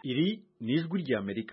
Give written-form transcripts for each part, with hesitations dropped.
Iri ni ijwi ry'Amerika.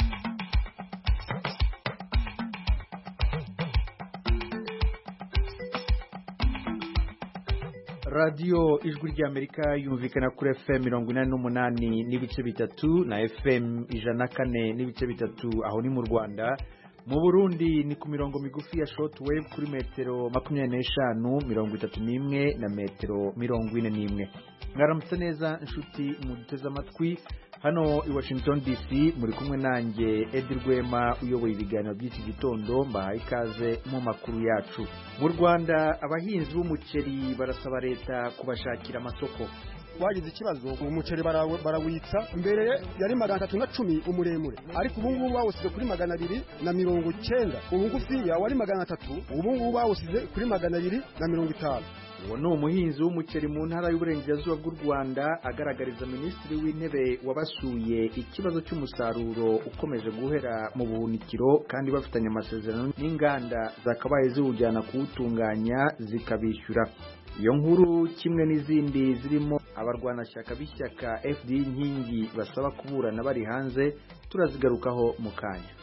Radio ijwi ry'Amerika yumvikana kuri FM 88 n'ibice bitatu na FM 104 n'ibice bitatu aho ni mu Rwanda. Mu Burundi ni ku mirongo migufi ya shortwave kuri metero 25, 31 na metero 41. Mwaramutse neza inshuti mu giteza amatwi hano i Washington DC, muri kumwe nanjye Edi Rwema uyoboye ibiganiro by'iki gitondo. Mbahaye ikaze mu makuru yacu. Mu Rwanda abahinzi b'umuceri barasaba leta kubashakira amasoko. Wagize ikibazo umuceri barawitsa mbere yari 310 umuremure, ariko ubu ngubu bawusize kuri 290, ubu ngufi ya wari 300, ubu ngubu bawusize kuri 250. Uwo ni umuhinzi w'umuceri mu ntara y'uburengerazuba bw'u Rwanda agaragariza Minisitiri w'Intebe wabasuye ikibazo cy'umusaruro ukomeje guhera mu buhunikiro, kandi bafitanye amasezerano n'inganda zakabaye ziwujyana kuwutunganya zikabishyura. Iyo nkuru kimwe n'izindi zirimo abarwanashyaka b'ishyaka FD Inkingi basaba kuburana bari hanze turazigarukaho mu kanya.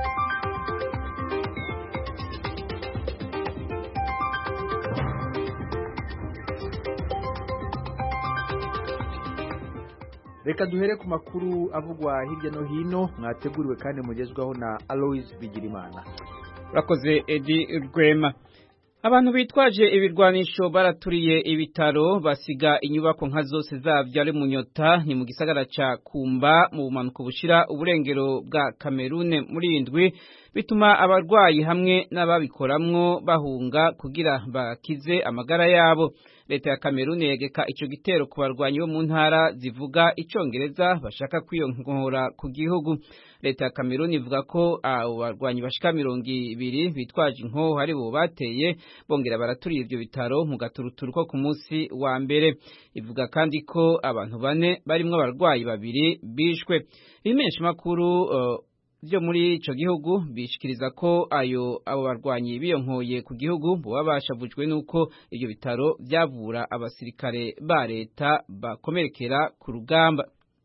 Reka duhere ku makuru avugwa hirya no hino mwateguriwe kandi mugezwaho na Alois Bigirimana. Urakoze Edi Rwema. Abantu bitwaje ibirwanisho baraturiye ibitaro basiga inyubako nka zose zavyo ari Munyota ni mu gisagara ca Kumba mu bumanuko bushira uburengero bwa Kamerune muri indwi, bituma abarwayi hamwe n'ababikoramwo bahunga kugira bakize amagara yabo. Leta ya Kamerune yegeka ico gitero ku barwanyi bo mu ntara zivuga icongereza bashaka kwiyonkora ku gihugu. Leta ya Kamerune ivuga ko abarwanyi bashika 200 bitwaje inkoho ari bo bateye bongera baraturiye ivyo bitaro mu gaturuturu ko ku munsi wa mbere. Ivuga kandi ko abantu 4 barimwo abarwayi 2 bishwe. Imenyesha makuru byo muri ico gihugu bishikiriza ko abo barwanyi biyonkoye ku gihugu bo babashavujwe nuko ivyo bitaro byavura abasirikare ba leta bakomerekera ku rugamba.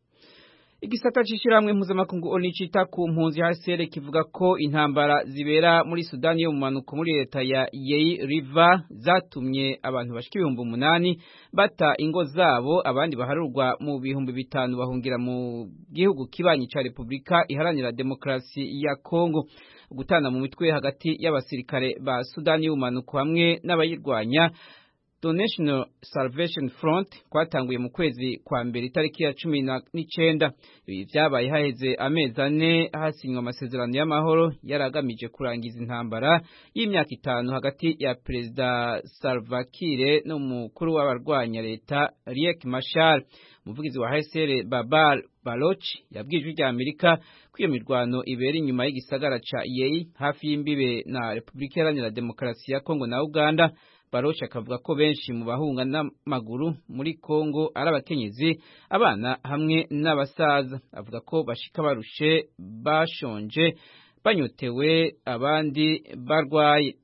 Igisata cishiramwe mpuzamakungu onicita ku mpunzi HCR kivuga ko intambara zibera muri Sudani yo mu manuko muri leta ya Yei River zatumye abantu bashika 8,000 bata ingo zabo, abandi baharurwa mu 5,000 bahungira mu gihugu kibanyi ca Republika Iharanira Demokrasi ya Kongo. Gutana mu mitwe hagati y'abasirikare ba Sudani yo mu manuko hamwe n'abayirwanya National Salvation Front kwatanguye mu kwezi kwa mbere itariki ya 19. Ibi byabaye haheze amezi 4 hasinywa amasezerano y'amahoro yaragamije kurangiza intambara y'imyaka 5 hagati ya Perezida Salva Kiir no mukuru w'abarwanya leta Riek Machar. Umuvugizi wa HCR Babar Baloch yabwije ijwi Amerika ko iyo mirwano ibera inyuma y'igisagara ca Yei hafi y'imbibe na Republika Iharanira Demokarasi ya Kongo na Uganda. Barosha akavuga ko benshi mu bahunga n'amaguru muri Kongo ari abakenyezi, abana hamwe n'abasaza. Avuga ko bashika barushe, bashonje, banyotewe, abandi barwaye.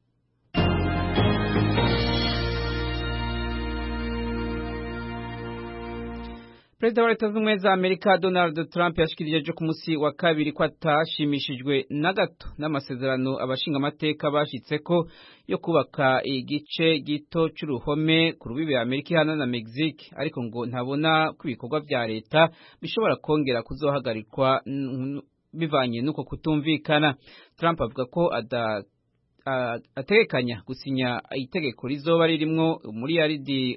Perezida wa Leta Zunze Ubumwe za Amerika Donald Trump yashikirije ku munsi wa kabiri ko atashimishijwe na gato n'amasezerano abashinga amateka bashitseko yo kubaka igice gito c'uruhome ku rubibe Amerika ihana na Mexique, ariko ngo ntabona ko ibikorwa vya leta bishobora kongera kuzohagarikwa bivanye nuko kutumvikana. Trump avuga ko ategekanya gusinya itegeko rizoba ririmwo miliyaridi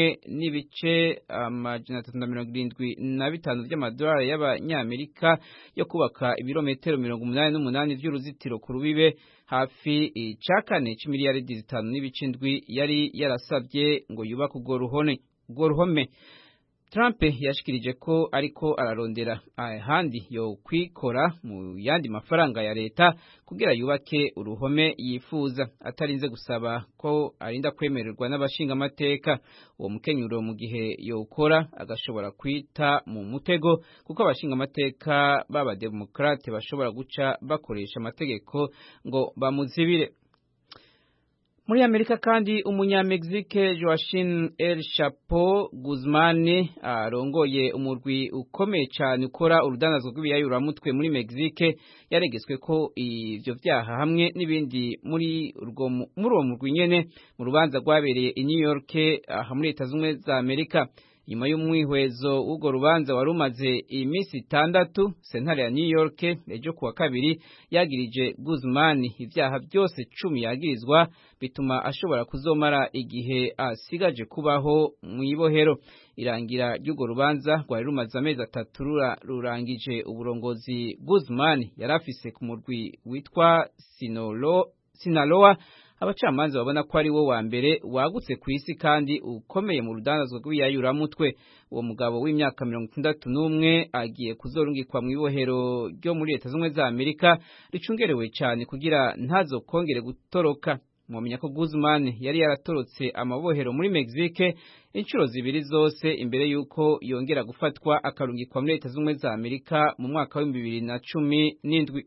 1.375 by'amadolari y'abanyamerika yo kubaka ibirometero 88 vy'uruzitiro ku rubibe, hafi icakane c'imiliyaridi 5.7 yari yarasabye ngo yubake urwo ruhome. Trump yashikirije ko ariko ararondera ahandi yo kwikora mu yandi mafaranga ya leta kugira yubake uruhome yifuza, atarinze gusaba ko arinda kwemererwa n'abashinga amateka. Uwo mukenyuro mu gihe yokora agashobora kwita mu mutego, kuko abashinga amateka baba demokrate bashobora guca bakoresha amategeko ngo bamuzibire. Muri Amerika kandi umunyamegizike Joaquin El Chapo Guzman arongoye umurwi ukomeye cyane ukora urudandazwa rw'ibiyayuramutwe muri Mexique yaregetswe ko ivyo vyaha hamwe n'ibindi muri uwo murwi nyene mu rubanza rwabereye i New York aha muri Leta Zunze za Amerika. Nyuma y'umwihwezo w'urwo rubanza warumaze iminsi 6, sentare ya New York ejo kuwa kabiri yagirije Guzman ivyaha byose 10 yagirizwa, bituma ashobora kuzomara igihe asigaje kubaho mu ibohero. Irangira ry'urwo rubanza rwari rumaze amezi 3 rurangije uburongozi Guzman yarafise ku murwi witwa Sinaloa. Abacamanza babona ko ari wo wa mbere wagutse ku isi kandi ukomeye mu rudandazwa rw'ibiyayuramutwe. Uwo mugabo w'imyaka 61 agiye kuzorungikwa mu ibohero ryo muri Leta Zunze za Amerika ricungerewe cyane kugira ntazokongere gutoroka. Mwamenya ko Guzman yari yaratorotse amabohero muri Mexique inshuro 2 zose imbere yuko yongera gufatwa akarungikwa muri Leta Zunze za Amerika mu mwaka wa 2017.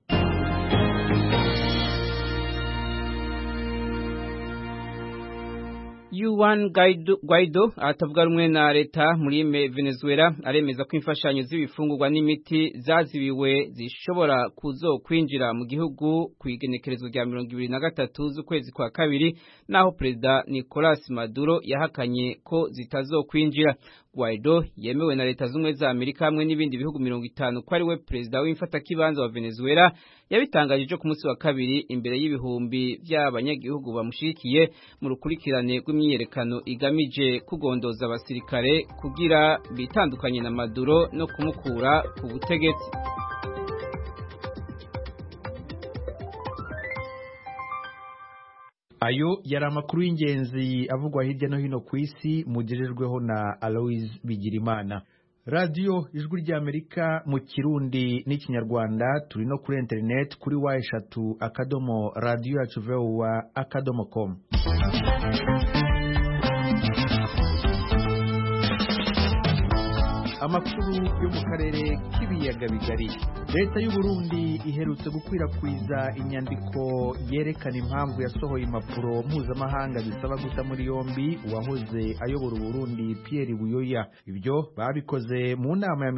Juan Guaido atavuga rumwe na leta muri Venezuela aremeza ko imfashanyo z'ibifungurwa n'imiti zazibiwe zishobora kuzokwinjira mu gihugu ku igenekerezo rya 23 z'ukwezi kwa kabiri, naho Perezida Nicolas Maduro yahakanye ko zitazokwinjira. Guaido yemewe na Leta Zunze za Amerika hamwe n'ibindi bihugu 50 ko ari we perezida w'imfatakibanza wa Venezuela yabitangaje ku munsi wa kabiri imbere y'ibihumbi by'abanyagihugu bamushikiye mu rukurikirane rw'imyiyerekano igamije kugondoza abasirikare kugira bitandukanye na Maduro no kumukura ku butegetsi. Ayo yari amakuru y'ingenzi avugwa hirya no hino ku isi mugerejweho na Aloise Bigirimana. Radio Ijwi ry'Amerika mu Kirundi n'Ikinyarwanda, turi no kuri internet kuri wa3.radio.voa.com. Amakuru yo mu karere k'ibiyaga bigari. Leta y'u Burundi iherutse gukwirakwiza inyandiko yerekana impamvu yasohoye impapuro mpuzamahanga zisaba guta muri yombi uwahoze ayobora Burundi Pierre Buyoya. Ibyo babikoze mu nama ya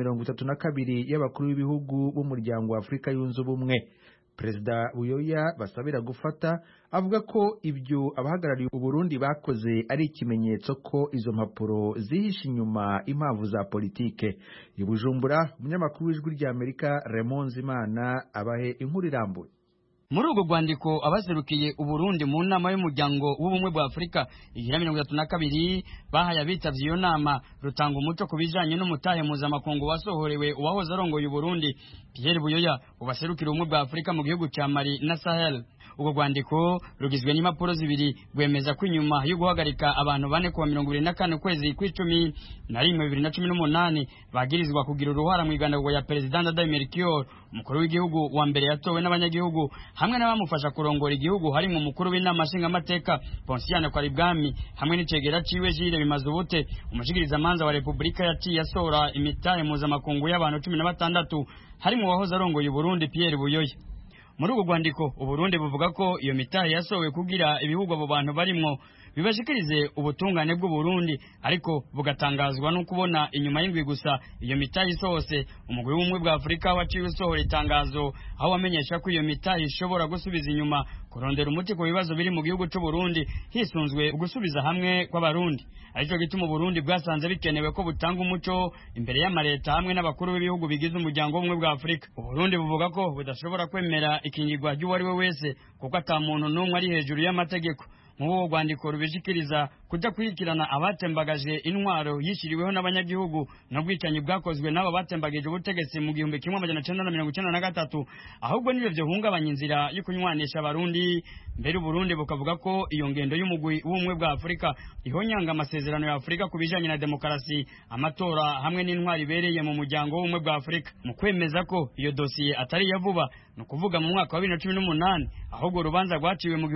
32 y'abakuru b'ibihugu b'umuryango wa Afrika yunze ubumwe. Perezida Buyoya basabira gufata avuga ko ibyo abahagarariye u Burundi bakoze ari ikimenyetso ko izo mpapuro zihishe inyuma impamvu za politike. I Bujumbura, umunyamakuru w'Ijwi ry'Amerika Raymond Zimana abahe inkuru irambuye. Muri urwo rwandiko abaserukiye u Burundi mu nama y'umuryango w'ubumwe bwa Afrika igira 32 bahaye abitavye iyo nama rutanga umuco kubijanye n'umutahe mpuzamakungu wasohorewe uwahoze arongoye u Burundi Pierre Buyoya ubaserukira ubumwe bwa Afrika mu gihugu ca Mali na Sahel. Ubwo rwandiko rugizwe n'impapuro 2 rwemeza ko inyuma yo guhagarika abantu bane kuwa 24 kwezi kw'icumi na 2018 bagirizwa kugira uruhara mu igandagurwa ya President Ndadaye Melchior, umukuru w'igihugu wa mbere yatowe n'abanyagihugu hamwe n'abamufasha kurongora igihugu harimo umukuru w'inama nshingamateka Ponsiane Kwaribwami hamwe n'icegera ciwe Jire Bimazubute, umushikiriza manza wa Republika yaciye asora imitahe mpuzamakungu y'abantu 16 harimo wahoze arongoye Burundi Pierre Buyoya. Muri urwo rwandiko u Burundi buvuga ko iyo mitahe yasowe kugira ibihugu abo bantu barimwo bibashikirize ubutungane bw'u Burundi, ariko bugatangazwa no kubona inyuma y'indwi gusa iyo mitahe isose umugwi w'ubumwe bwa Afrika waciye usohora itangazo aho wamenyesha ko iyo mitahe ishobora gusubiza inyuma kurondera umuti ku bibazo biri mu gihugu cy'u Burundi hisunzwe gusubiza hamwe kw'abarundi. Ariko gituma u Burundi bwasanze bikenewe ko butanga umuco imbere y'amareta hamwe n'abakuru b'ibihugu bigize umuryango w'ubumwe bwa Afrika. U Burundi buvuga ko budashobora kwemera ikingirwa ry'uwari we wese kuko ata muntu n'umwe ari hejuru y'amategeko. Mu rwandiko rubishikiriza kudakurikirana abatembagaje intwaro yishiriweho n'abanyagihugu n'ubwicanyi bwakozwe n'abo batembagije ubutegetsi mu 1993, ahubwo nibyo byohungabanya inzira yo kunywanisha abarundi. Mbere u Burundi bukavuga ko iyo ngendo y'umugwi w'ubumwe bwa Afrika ihonyanga amasezerano ya Afrika kubijanye na demokarasi, amatora hamwe n'intwari bereye mu muryango w'ubumwe bwa Afrika. Mu kwemeza ko iyo dosiye atari ya vuba no kuvuga mu mwaka wa 2018 ahubwo urubanza rwaciwe mu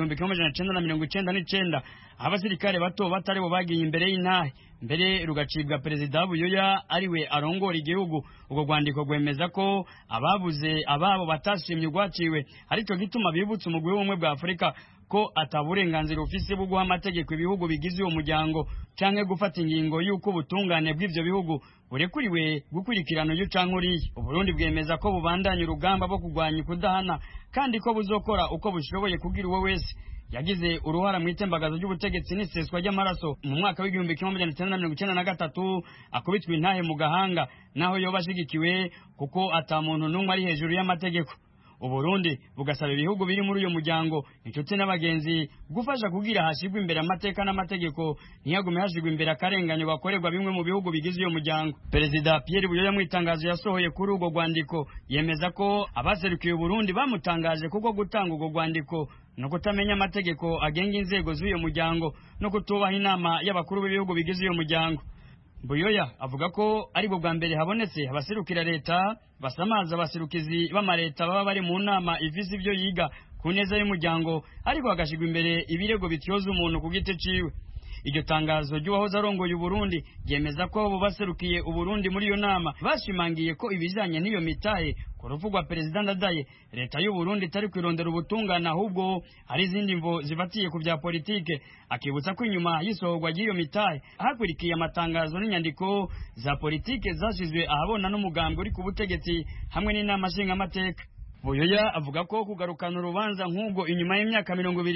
1999 abasirikare bato batari bo bagiye imbere y'intahe mbere rugacibwa Perezida Buyoya ariwe arongora igihugu. Ubwo rwandiko rwemeza ko ababuze ababo batashimye rwaciwe, ariko gituma bibutsa umugwi w'ubumwe bwa Afrika ko ataburenganzira ufise bwo guha amategeko ibihugu bigize uwo muryango canke gufata ingingo y'uko ubutungane bw'ivyo bihugu burekuriwe gukurikirana uyu canke uriya. Uburundi bwemeza ko bubandanya urugamba bwo kurwanya kudahana kandi ko buzokora uko bushoboye kugira uwo wese yagize uruhara mu itembagazo ry'ubutegetsi n'iseswa ry'amaraso mu mwaka w'igihumbi kimwe magana cyenda mirongo icyenda na gatatu akubitwa intahe mu gahanga naho yoba ashigikiwe kuko ata muntu n'umwe ari hejuru y'amategeko. Uburundi bugasaba ibihugu biri muri uyo muryango inshuti n'abagenzi gufasha kugira hashigwa imbere amateka n'amategeko ntiyagume hashigwa imbere akarenganyo bakorerwa bimwe mu bihugu bigize uyo muryango. Perezida Pierre Buyoya mu itangazo yasohoye kuri urwo rwandiko yemeza ko abaserukiye Burundi bamutangaje kuko gutanga urwo rwandiko no kutamenya amategeko agenga inzego z'uyo muryango no kutubaha inama y'abakuru b'ibihugu bigize uyo muryango. Buyoya avuga ko ari bwo bwa mbere habonetse abaserukira leta basamaza abaserukizi b'amareta baba bari mu nama ifise ivyo yiga ku neza y'umuryango ariko hagashigwa imbere ibirego bityoza umuntu ku giti ciwe. Iryo tangazo ry'uwahoze arongoye Uburundi ryemeza ko abo baserukiye Uburundi muri iyo nama bashimangiye ko ibijanye n'iyo mitahe ku rupfu rwa Perezida Ndadaye leta y'u Burundi itari kwirondera ubutungane ahubwo hari izindi mvo zifatiye ku vya politike. Akibutsa ko inyuma y'isohorwa ry'iyo mitahe hakurikiye amatangazo n'inyandiko za politike zashizwe ahabona n'umugambi uri ku butegetsi hamwe n'inama nshingamateka. Buyoya avuga ko kugarukana urubanza nk'ubwo inyuma y'imyaka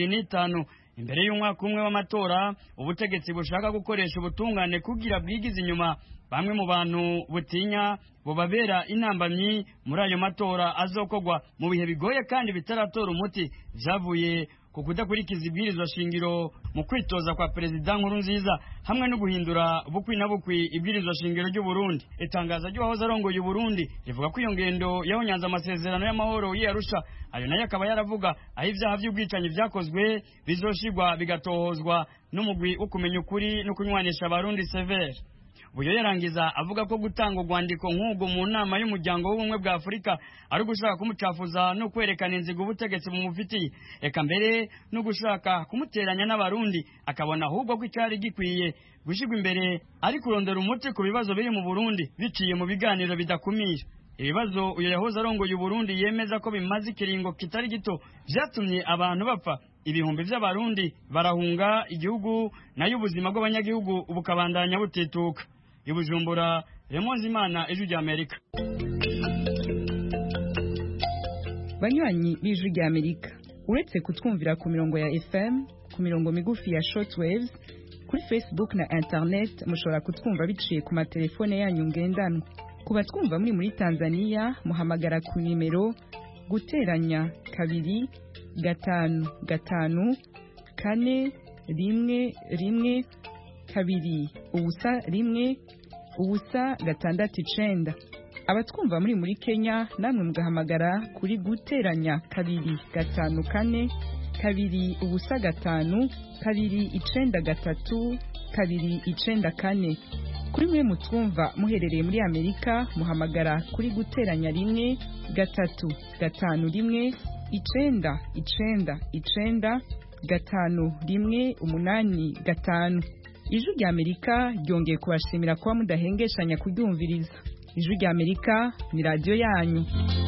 25 imbere y'umwaka umwe w'amatora ubutegetsi bushaka gukoresha ubutungane kugira bwigize inyuma bamwe mu bantu butinya bubabera intambamyi muri ayo matora azokogwa mu bihe bigoye kandi bitaratora umuti vyavuye ku kudakurikiza ibwirizwa shingiro mu kwitoza kwa Perezida Nkurunziza hamwe no guhindura bukwi na bukwi ibwirizwa shingiro ry'u Burundi. Itangazo ry'uwahoze arongoye Burundi rivuga ko iyo ngendo yahonyanze amasezerano y'amahoro y'Arusha ayo nayo akaba yaravuga aho ivyaha by'ubwicanyi vyakozwe bizoshigwa bigatohozwa n'umugwi wo kumenya ukuri no kunywanisha abarundi severe. Buyoya yarangiza avuga ko gutanga urwandiko nk'ubwo mu nama y'umuryango w'ubumwe bwa Afurika ari gushaka kumucafuza no kwerekana inzigo ubutegetsi bumufitiye eka mbere no gushaka kumuteranya n'abarundi akabona ahubwo ko icyari gikwiye gushigwa imbere ari kurondera umuti ku bibazo biri mu Burundi biciye mu biganiro bidakumira. Ibibazo uyo yahoze arongoye Burundi yemeza ko bimaze ikiringo kitari gito vyatumye abantu bapfa ibihumbi by'abarundi barahunga igihugu nayo ubuzima bw'abanyagihugu bukabandanya butituka. Ibujumbura Remonzimana Ijwi ry'Amerika. Banywanyi b'Ijwi ry'Amerika uretse kutwumvira ku mirongo ya FM ku mirongo migufi ya shortwaves kuri Facebook na internet mushobora kutwumva biciye ku matelefone yanyu ngendanwa. Kuba twumva muri Tanzania muhamagara ku nimero guteranya 2 5 5 4 1 1 2 ubusa 1 ubusa 6 abatwumva muri Kenya namwe mugahamagara kuri guteranya 2 5 4 2 ubusa 5 2 9 3 2 9 kuri mwe mutwumva muherereye muri Amerika muhamagara kuri guteranya 1 3 5 1 9 9 5 1 8 5. Ijwi ry'Amerika ryongeye kubashimira kuba mudahengeshanya kuryumviriza. Ijwi ry'Amerika ni radio yanyu.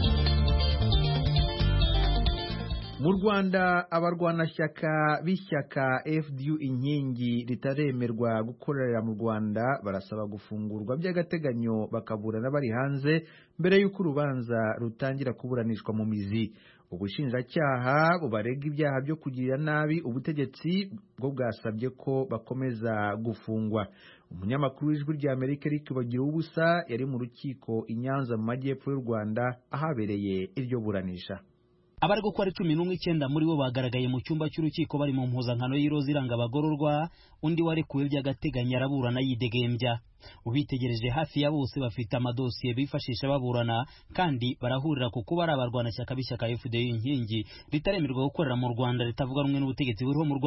Mu Rwanda abarwanashyaka b'ishyaka FDU inkingi ritaremerwa gukorera mu Rwanda barasaba gufungurwa by'agateganyo bakaburana bari hanze mbere y'uko urubanza rutangira kuburanishwa mu mizi. Ubushinjacyaha bubarega ibyaha byo kugirira nabi ubutegetsi bwo bwasabye ko bakomeza gufungwa. Umunyamakuru w'Ijwi ry'Amerika Eric Bagiruwubusa yari mu rukiko i Nyanza mu majyepfo y'u Rwanda ahabereye iryo buranisha. Abari gukora 19 muri bo bagaragaye mu cyumba cy'urukiko bari mu mpuzankano y'iroza iranga abagororwa, undi warekuwe by'agateganyo araburana yidegembya. Ubitegereje hafi ya bose bafite amadosiye bifashisha baburana kandi barahurira ku kuba ari abarwanashyaka b'ishyaka FDU inkingi ritaremerwa gukorera mu Rwanda ritavuga rumwe n'ubutegetsi buriho mu Rwanda.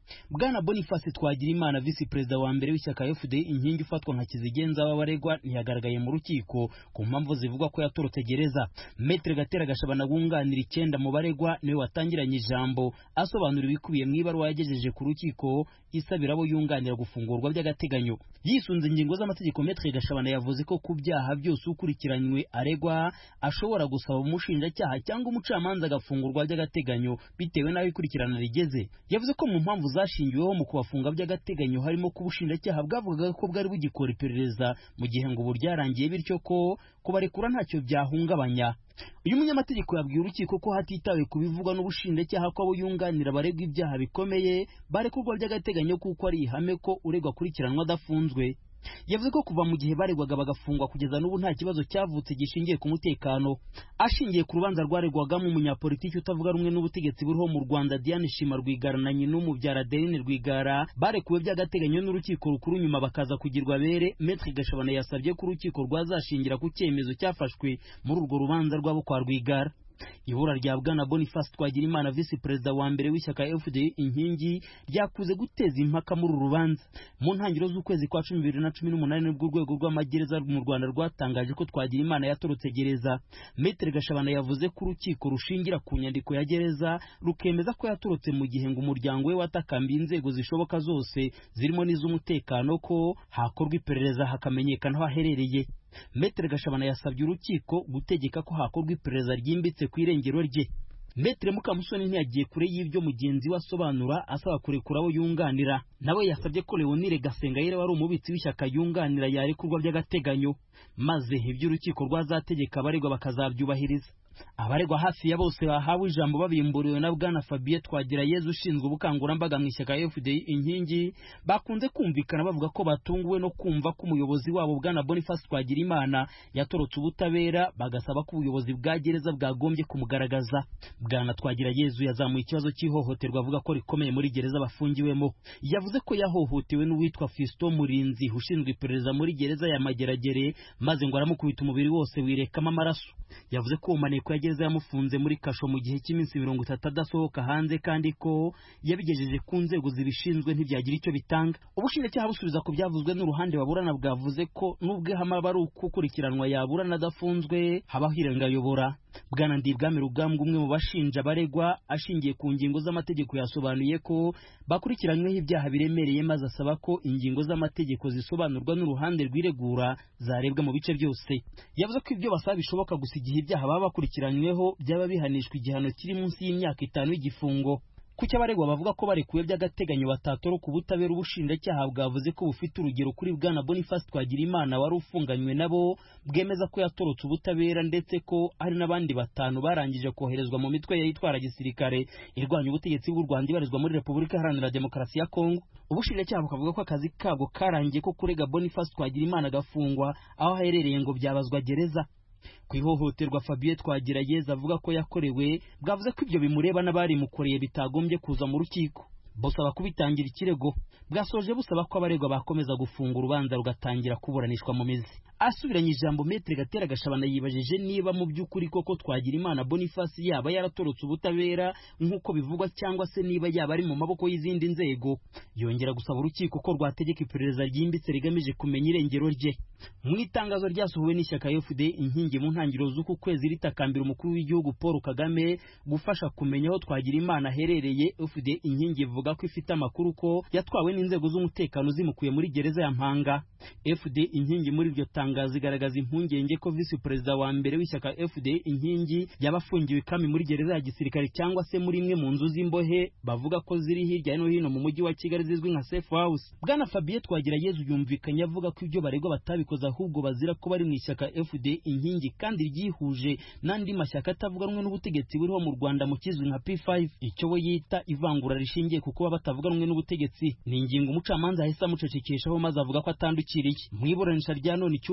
Bwana Boniface Twagirimana visi perezida wa mbere w'ishyaka FD inkingi ufatwa nka kizigenza w'abaregwa ntiyagaragaye mu rukiko ku mpamvu zivugwa ko yatorotse gereza. Maître Gatera Gashabana wunganira 9 mu baregwa niwe watangiranye ijambo asobanura ibikubiye mu ibaruwa yagejeje ku rukiko isabira abo yunganira gufungurwa by'agateganyo. Yisunze ingingo z'amategeko, Maître Gashabana yavuze ko ku byaha byose ukurikiranywe aregwa ashobora gusaba umushinjacyaha cyangwa umucamanza agafungurwa by'agateganyo bitewe n'aho ikurikirana rigeze. Yavuze ko mu mpamvu zashingiweho mu kubafunga by'agateganyo harimo ko ubushinjacyaha bwavugaga ko bwari bugikora iperereza mu gihe ngo buryarangiye, bityo ko kubarekura ntacyo byahungabanya. Uyu munyamategeko yabwiye urukiko ko hatitawe ku bivugwa n'ubushinjacyaha ko abo yunganira baregwa ibyaha bikomeye barekurwa by'agateganyo kuko ari ihame ko uregwa akurikiranwa adafunzwe. Yavuze ko kuva mu gihe baregwaga bagafungwa kugeza n'ubu nta kibazo cyavutse gishingiye ku mutekano. Ashingiye ku rubanza rwaregwagamo umunyapolitiki utavuga rumwe n'ubutegetsi buriho mu Rwanda Diane Shima Rwigara na nyina umubyara Adeline Rwigara barekuwe by'agateganyo n'urukiko rukuru nyuma bakaza kugirwa bere, Maître Gashabana yasabye ko urukiko rwazashingira ku cyemezo cyafashwe muri urwo rubanza rwabo kwa Rwigara. Ibura rya Bwana Boniface Twagirimana visi perezida wa mbere w'ishyaka FD inkingi ryakuze guteza impaka muri uru rubanza. Mu ntangiriro z'ukwezi kwa 2018 nibwo urwego rw'amagereza mu Rwanda rwatangaje ko Twagirimana yatorotse gereza. Maître Gashabana yavuze ko urukiko rushingira ku nyandiko ya gereza rukemeza ko yatorotse mu gihe ngo umuryango we watakambiye inzego zishoboka zose zirimo n'iz'umutekano ko hakorwa iperereza hakamenyekana aho aherereye. Maître Gashabana yasabye urukiko gutegeka ko hakorwa iperereza ryimbitse ku irengero rye. Maître Mukamusoni ntiyagiye kure y'ibyo mugenzi we asobanura asaba kurekura abo yunganira. Nawe yasabye ko Leonire Gasengayire wari umubitsi w'ishyaka yunganira yarekurwa by'agateganyo, maze iby'urukiko rwazategeka abaregwa bakazabyubahiriza. Abaregwa hafi ya bose bahawe ijambo babimburiwe na Bwana Fabien Twagirayezu ushinzwe ubukangurambaga mu ishyaka FD inkingi bakunze kumvikana bavuga ko batunguwe no kumva ko umuyobozi wabo Bwana Boniface Twagirimana yatorotse ubutabera, bagasaba ko ubuyobozi bwa gereza bwagombye kumugaragaza. Bwana Twagirayezu yazamuye ikibazo cy'ihohoterwa avuga ko rikomeye muri gereza bafungiwemo. Yavuze ko yahohotewe n'uwitwa Fiston Murinzi ushinzwe iperereza muri gereza ya Mageragere, maze ngo aramukubita umubiri wose wirekamo amaraso. Yavuze ko umaneko ya gereza yamufunze muri kasho mu gihe cy'iminsi 30 adasohoka hanze kandi ko yabigejeje ku nzego zibishinzwe ntibyagira icyo bitanga. Ubushinjacyaha busubiza ku byavuzwe n'uruhande baburana bwavuze ko nubwo hama bari ukukurikiranwa yaburana adafunzwe habaho irengayobora. Bwana Ndibwami Rugambwa umwe mu bashinja baregwa ashingiye ku ngingo z'amategeko yasobanuye ko bakurikiranyweho ibyaha biremereye, maze asaba ko ingingo z'amategeko zisobanurwa n'uruhande rw'iregura zarebwa mu bice byose. Yavuze ko ibyo basaba bishoboka gusa igihe ibyaha baba bakurikiranyweho byaba bihanishwa igihano kiri munsi y'imyaka 5 y'igifungo. Kuki abaregwa bavuga ko barekuwe by'agateganyo batatoroka ubutabera, ubushinjacyaha bwavuze ko bufite urugero kuri Bwana Boniface Twagirimana wari ufunganywe nabo bwemeza ko yatorotse ubutabera, ndetse ko hari n'abandi 5 barangije koherezwa mu mitwe yitwara gisirikare irwanya ubutegetsi bw'u Rwanda ibarizwa muri Repubulika Iharanira Demokarasi ya Kongo. Ubushinjacyaha bukavuga ko akazi kabwo karangiye ko kurega Boniface Twagirimana gafungwa aho aherereye ngo byabazwa gereza. Kwihohoterwa Fabien Twagirayezu avuga ko yakorewe bwavuze ko ibyo bimureba n'abari mukoreye bitagombye kuza mu rukiko. Busaba kubitangira ikirego. Bwasoje busaba ko abaregwa bakomeza gufunga urubanza rugatangira kuburanishwa mu mizi. Asubiranye ijambo, Maître Gatera Gashabana yibajije niba mu by'ukuri koko Twagirimana Boniface yaba yaratorotse ubutabera nk'uko bivugwa cyangwa se niba yaba ari mu maboko y'izindi nzego. Yongera gusaba urukiko ko rwategeka iperereza ryimbitse rigamije kumenya irengero rye. Mu itangazo ryasohowe n'ishyaka FD inkingi mu ntangiriro z'uku kwezi ritakambira umukuru w'igihugu Paul Kagame gufasha kumenya aho Twagirimana aherereye, FD inkingi ivuga ko ifite amakuru ko yatwawe n'inzego z'umutekano zimukuye muri gereza ya Mpanga. FD inkingi muri iryo tangazo igaragaza impungenge ko visi perezida wa mbere w'ishyaka FD inkingi yabafungiwe kami muri gereza ya gisirikare cyangwa se muri imwe mu nzu z'imbohe bavuga ko ziri hirya no hino mu mujyi wa Kigali zizwi nka safe house. Bwana Fabien Twagirayezu yumvikanye avuga ko ibyo baregwa batabikoze ahubwo bazira ko bari mu ishyaka FD inkingi kandi ryihuje n'andi mashyaka atavuga rumwe n'ubutegetsi buriho mu Rwanda mu kizwi nka P5. Icyo we yita ivangura rishingiye ku kuba batavuga rumwe n'ubutegetsi ni ingingo umucamanza ahise amucecekeshaho maze avuga ko atandukiriye. Mu iburanisha rya none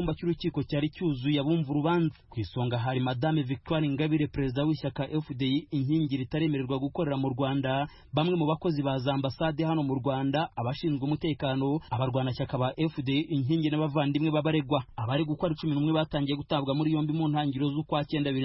icyumba cy'urukiko cyari cyuzuye abumva urubanza. Ku isonga hari Madame Victoire Ingabire, perezida w'ishyaka FDI inkingi ritaremererwa gukorera mu Rwanda, bamwe mu bakozi ba za ambasade hano mu Rwanda, abashinzwe umutekano, abarwanashyaka ba FDI inkingi n'abavandimwe b'abaregwa. Abari gukora 11 batangiye gutabwa muri yombi mu ntangiriro z'ukwa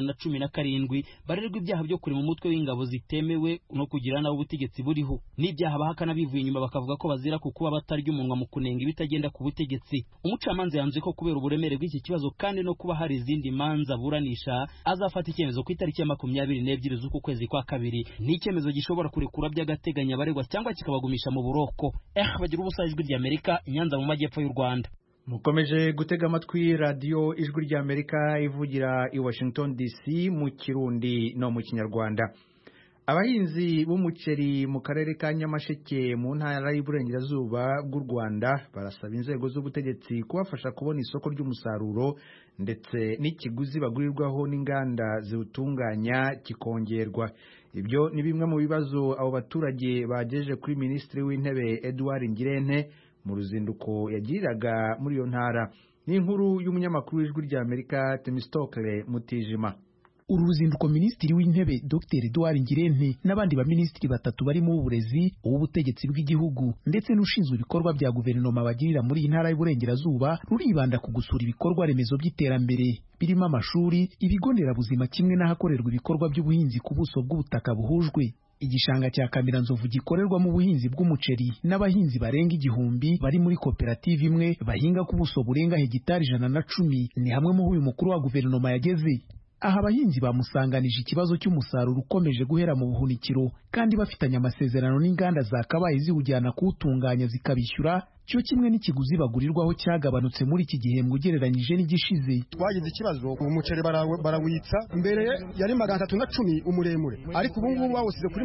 2017 barerwa ibyaha byo kuri mu mutwe w'ingabo zitemewe no kugira naho ubutegetsi buriho, n'ibyaha bahakana bivuye inyuma bakavuga ko bazira ku kuba batarya umunwa mu kunenga ibitagenda ku butegetsi. Umucamanza yanzuye ko kubera uburemere bw'iki kibazo kandi no kuba hari izindi manza buranisha, azafata icyemezo ku itariki ya 22 z'uku kwezi kwa kabiri. Ni icyemezo gishobora kurekura by'agateganya abaregwa cyangwa kikabagumisha mu buroko. Bagira ubusa Ijwi ry'Amerika, Nyanza mu majyepfo y'u Rwanda. Mukomeje gutega amatwi radio Ijwi ry'Amerika ivugira i Washington DC mu Kirundi no mu Kinyarwanda. Abahinzi b'umuceri mu karere ka Nyamasheke mu ntara y'Iburengerazuba bw'u Rwanda barasaba inzego z'ubutegetsi kubafasha kubona isoko ry'umusaruro ndetse n'ikiguzi bagurirwaho n'inganda ziwutunganya kikongerwa. Ibyo ni bimwe mu bibazo abo baturage bagejeje kuri Minisitiri w'Intebe Edouard Ngirente mu ruzinduko yagiriraga muri iyo ntara. Ni inkuru y'umunyamakuru w'Ijwi ry'Amerika Temistokle Mutijima. Uru ruzinduko Minisitiri w'Intebe Dr Edouard Ngirente n'abandi ba minisitiri batatu barimo uburezi, ubutegetsi bw'igihugu ndetse n'ushinzwe ibikorwa bya guverinoma bagirira muri intara y'Iburengerazuba ruribanda ku gusura ibikorwa remezo by'iterambere birimo amashuri, ibigo nderabuzima kimwe n'ahakorerwa ibikorwa by'ubuhinzi ku buso bw'ubutaka buhujwe. Igishanga cya Kamiranzovu gikorerwamo ubuhinzi bw'umuceri n'abahinzi barenga 1000 bari muri koperative imwe bahinga ku buso burenga hegitari 110 ni hamwe mu uyu mukuru wa guverinoma yageze. Aha abahinzi bamusanganije ikibazo cy'umusaruro ukomeje guhera mu buhunikiro kandi bafitanye amasezerano n'inganda zakabaye ziwujyana kuwutunganya zikabishyura, cyo kimwe n'ikiguzi bagurirwaho cyagabanutse muri iki gihembwe ugereranyije n'igishize. Twagize ikibazo umuceri barawitsa, mbere yari 310 umuremure, ariko ubu ngubu bawusize kuri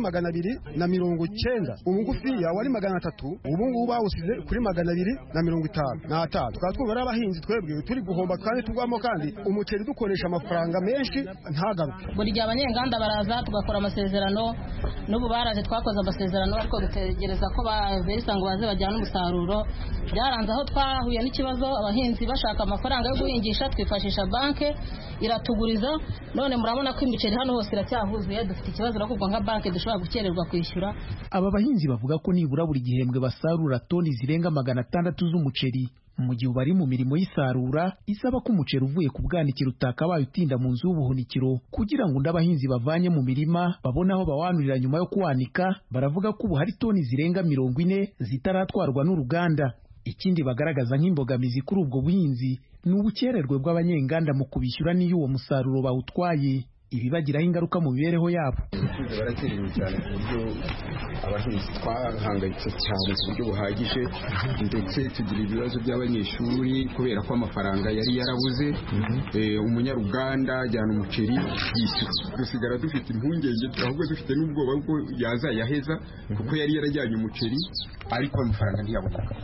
290, umugufiya wari 300, ubu ngubu bawusize kuri 255. Tukaba twumva abahinzi twebwe turi guhomba kandi tugwamo, kandi umuceri dukoresha amafaranga menshi ntagaruke. Buri gihe abanyenganda baraza tugakora amasezerano, n'ubu baraje twakoze amasezerano ariko dutegereza ko baverisa ngo baze bajyana umusaruro. Byaranze aho twahuye n'ikibazo, abahinzi bashaka amafaranga yo guhingisha, twifashisha banke iratuguriza. None murabona ko imiceri hano hose iracyahuzuye, dufite ikibazo rakubwo nka banke dushobora gukererwa kwishyura. Aba bahinzi bavuga ko nibura buri gihembwe basarura toni zirenga 600 z'umuceri. Mu gihe bari mu mirimo y'isarura isaba ko umuceri uvuye ku bwanikiro utakabaye utinda mu nzu y'ubuhunikiro kugira ngo ndabahinzi bavanye mu mirima babona aho bawanurira nyuma yo kuwanika. Baravuga ko ubu hari toni zirenga 40 zitaratwarwa n'uruganda. Ikindi bagaragaza nk'imbogamizi kuri ubwo buhinzi ni ubukererwe bw'abanyenganda mu kubishyura n'iyo uwo musaruro bawutwaye, ibi bagiraho ingaruka mu mibereho yabo. Barakerewe cyane ku buryo abahinzi twahangayitse cyane ku buryo buhagije, ndetse tugira ibibazo by'abanyeshuri kubera ko amafaranga yari yarabuze. Umunyaruganda ajyana umuceri yishyura, dusigara dufite impungenge, ahubwo dufite n'ubwoba bwo yazayaheza kuko yari yarajyanye umuceri ariko amafaranga ntiyaboneka.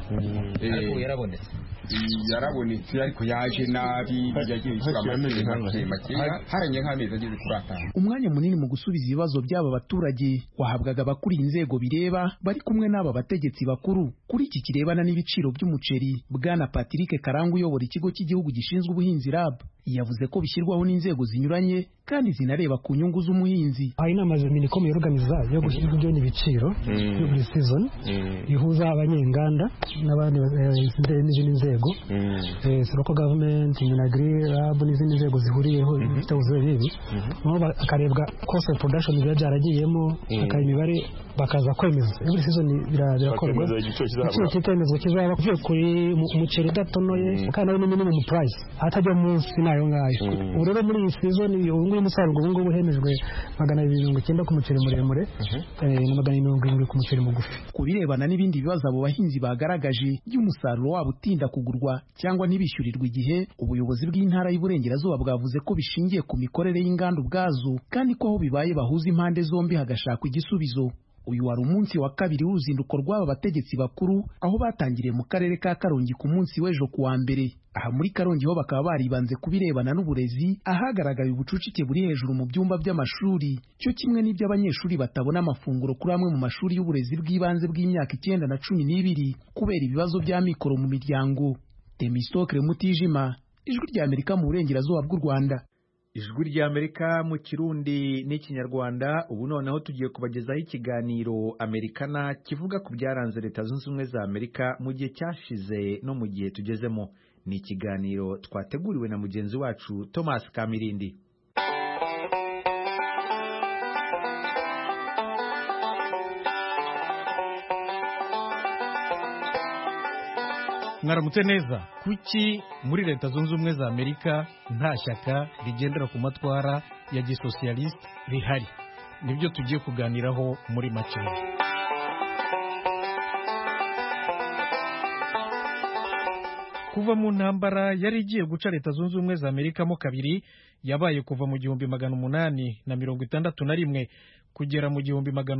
Yarabonetse ariko yaje nabi, yagiye yishyura make haranye nk'amezi ageze kuri 5. Umwanya munini mu gusubiza ibibazo by'aba baturage wahabwaga abakuriye inzego bireba bari kumwe n'aba bategetsi bakuru. Kuri iki kirebana n'ibiciro by'umuceri, Bwana Patrick Karangwa uyobora ikigo cy'igihugu gishinzwe ubuhinzi RAB yavuze ko bishyirwaho n'inzego zinyuranye kandi zinareba ku nyungu z'umuhinzi. Hari inama Minicom yorganiza yo gushyira ibiciro buri season ihuza abanyenganda n'abandi n'izindi nzego, local government, Minagri, RAB n'izindi nzego zihuriyeho bifite ubuzure bibi, akarebwa cost of production byaragiyemo, akayimibare bakaza kwemeza. Every season birakorwa igiciro cy'icyemezo kizaba kuvuye kuri umuceri udatonoye kandi ari minimum price atajya munsi nayo ngayo. Urero muri iyi season ubu umusaruro ubu ngubu hemejwe 290 ku muceri muremure na 270 ku muceri mugufi. Ku birebana n'ibindi bibazo abo bahinzi bagaragaje by'umusaruro wabo utinda kugurwa cyangwa ntibishyurirwa igihe, ubuyobozi bw'intara y'Iburengerazuba bwavuze ko bishingiye ku mikorere y'inganda ubwazo kandi ko aho bibaye bahuza impande zombi hagashakwa igisubizo. Uyu wari umunsi wa kabiri w'uruzinduko rw'aba bategetsi bakuru, aho batangiriye mu karere ka Karongi ku munsi w'ejo kuwa mbere. Aha muri Karongi ho bakaba baribanze kubirebana n'uburezi, ahagaragaye ubucucike buri hejuru mu byumba by'amashuri, cyo kimwe n'ibyo abanyeshuri batabona amafunguro kuri amwe mu mashuri y'uburezi bw'ibanze bw'imyaka 9 na 12 kubera ibibazo by'amikoro mu miryango. Temistokle Mutijima, ijwi rya Amerika mu burengerazuba bw'u Rwanda. Ijwi rya Amerika mu Kirundi n'Ikinyarwanda. Ubu noneho tugiye kubagezaho ikiganiro Amerikana kivuga ku byaranze Leta Zunze Ubumwe za Amerika mu gihe cyashize no mu gihe tugezemo. Ni ikiganiro twateguriwe na mugenzi wacu Thomas Kamirindi. Mwaramutse neza. Kuki muri Leta Zunze Ubumwe za Amerika nta shyaka rigendera ku matwara ya gisosiyaliste rihari? Nibyo tugiye kuganiraho muri make. Kuva mu ntambara yari igiye guca Leta Zunze Ubumwe za Amerika mo kabiri, yabaye kuva mu 1861 kugera mu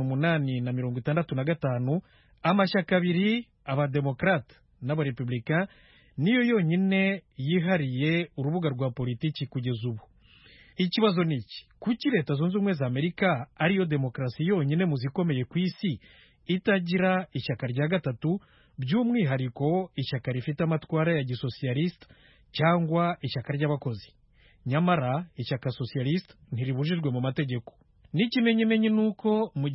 1865, amashyaka abiri, abademokrate n'abarepublika, niyo yonyine yihariye urubuga rwa politiki kugeza ubu. Ikibazo ni iki: kuki Leta Zunze Ubumwe za Amerika ariyo demokarasi yonyine mu zikomeye ku isi itagira ishyaka rya gatatu, by'umwihariko ishyaka rifite amatwara ya gisosiyaliste cyangwa ishyaka ry'abakozi? Nyamara ishyaka socialiste ntiribujijwe mu mategeko. N'ikimenyimenyi nuko mu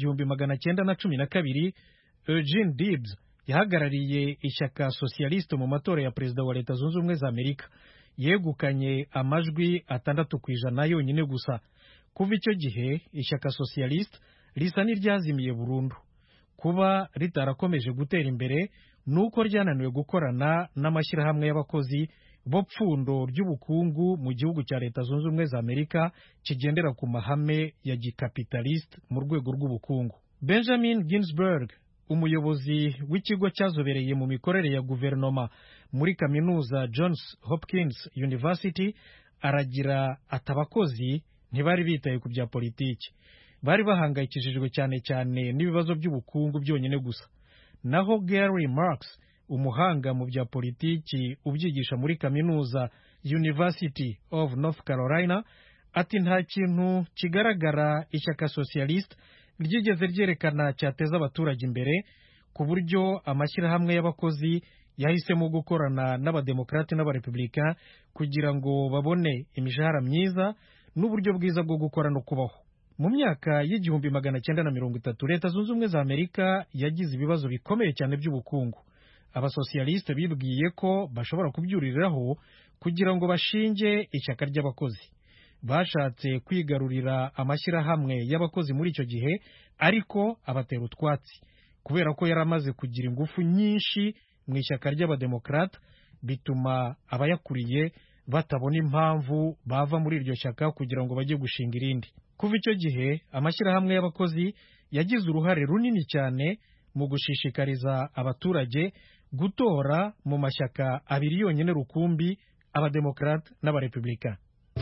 1912 Eugene Debs yahagarariye ishyaka socialiste mu matora ya perezida wa Leta Zunze Ubumwe za Amerika, yegukanye amajwi 6% yonyine gusa. Kuva icyo gihe ishyaka socialiste risa n'iryazimiye burundu. Kuba ritarakomeje gutera imbere nuko ryananiwe gukorana n'amashyirahamwe y'abakozi bo pfundo ry'ubukungu mu gihugu cya Leta Zunze Ubumwe za Amerika kigendera ku mahame ya gikapitaliste mu rwego rw'ubukungu. Benjamin Ginsberg, umuyobozi w'ikigo cyazobereye mu mikorere ya guverinoma muri kaminuza Johns Hopkins University, aragira ati abakozi ntibari bitaye ku bya politiki, bari bahangayikishijwe cyane cyane n'ibibazo by'ubukungu byonyine gusa. Naho Gary Marks, umuhanga mu bya politiki ubyigisha muri kaminuza University of North Carolina, ati nta kintu kigaragara ishyaka socialiste ryigeze ryerekana cyateza abaturage imbere, ku buryo amashyirahamwe y'abakozi yahisemo gukorana n'abademokrate n'abarepublika kugira ngo babone imishahara myiza n'uburyo bwiza bwo gukora no kubaho. Mu myaka y'1930 Leta Zunze Ubumwe za Amerika yagize ibibazo bikomeye cyane by'ubukungu. Abasosiyaliste bibwiye ko bashobora kubyuriraho kugira ngo bashinge ishyaka ry'abakozi. Bashatse kwigarurira amashyirahamwe y'abakozi muri icyo gihe, ariko abatera utwatsi kubera ko yaramaze kugira ingufu nyinshi mu ishyaka ry'abademokrate, bituma abayakuriye batabona impamvu bava muri iryo shyaka kugira ngo bajye gushinga irindi. Kuva icyo gihe amashyirahamwe y'abakozi yagize uruhare runini cyane mu gushishikariza abaturage gutora mu mashyaka abiri yonyine rukumbi, abademokrate n'abarepublika.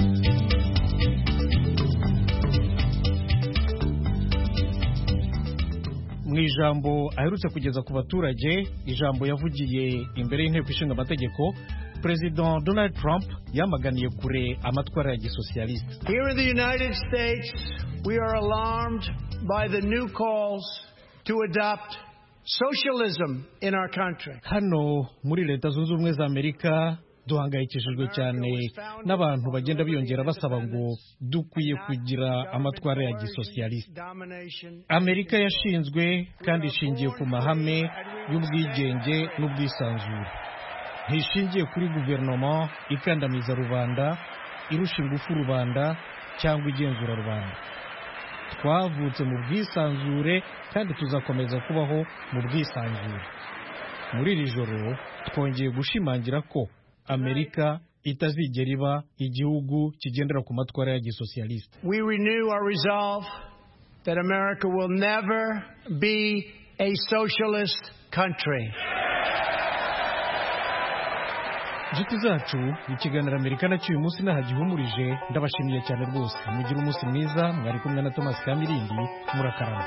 Mu ijambo aherutse kugeza ku baturage, ijambo yavugiye imbere y'inteko ishinga amategeko, President Donald Trump yamaganiye kure amatwara ya gisosiyaliste. Here in the United States, we are alarmed by the new calls to adopt socialism in our country. Hano muri Leta Zunze Ubumwe za Amerika duhangayikishijwe cyane n'abantu bagenda biyongera basaba ngo dukwiye kugira amatwara ya gisosiyaliste. Amerika yashinzwe kandi ishingiye ku mahame y'ubwigenge n'ubwisanzure. Ntishingiye kuri guverinoma ikandamiza rubanda, irusha ingufu rubanda cyangwa igenzura rubanda. Twavutse mu bwisanzure kandi tuzakomeza kubaho mu bwisanzure. Muri iri joro twongeye gushimangira ko Amerika itazigera iba igihugu kigendera ku matwara ya gisosiyaliste. We renew our resolve that America will never be a socialist country. Inshuti zacu, ikiganiro Amerikana cy'uyu munsi nahagihumurije. Ndabashimiye cyane rwose. Mugire umunsi mwiza. Mwari kumwe na Thomas Kamirindi. Murakarama.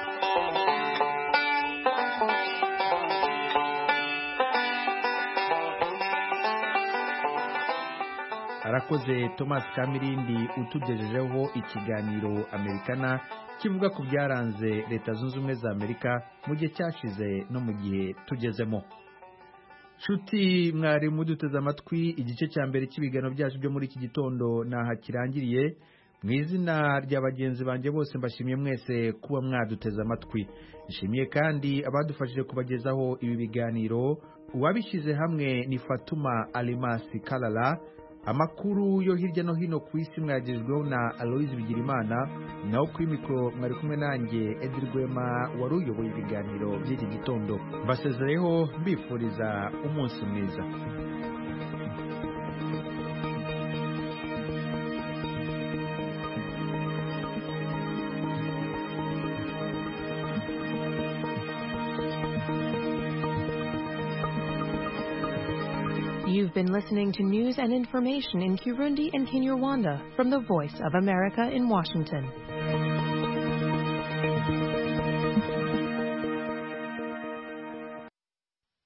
Arakoze Thomas Kamirindi utugejejeho ikiganiro Amerikana kivuga ku byaranze Leta Zunze Ubumwe za Amerika mu gihe cyashize no mu gihe tugezemo. nshuti mwari muduteze amatwi igice cya mbere cy'ibiganiro byacu byo muri iki gitondo naha kirangiriye. Mu izina rya bagenzi banjye bose mbashimiye mwese kuba mwaduteze amatwi. Nshimiye kandi abadufashije kubagezaho ibi biganiro. Uwabishyize hamwe ni Fatuma Alimasi Kalala. Amakuru yo hirya no hino ku isi mwagejweho na Aloise Bigirimana, naho kuri mikoro mwari kumwe nanjye Edi Rwema wari uyoboye ibiganiro by'iki gitondo. Mbasezereho mbifuriza umunsi mwiza. You've been listening to news and information in Kirundi and Kinyarwanda from the Voice of America in Washington.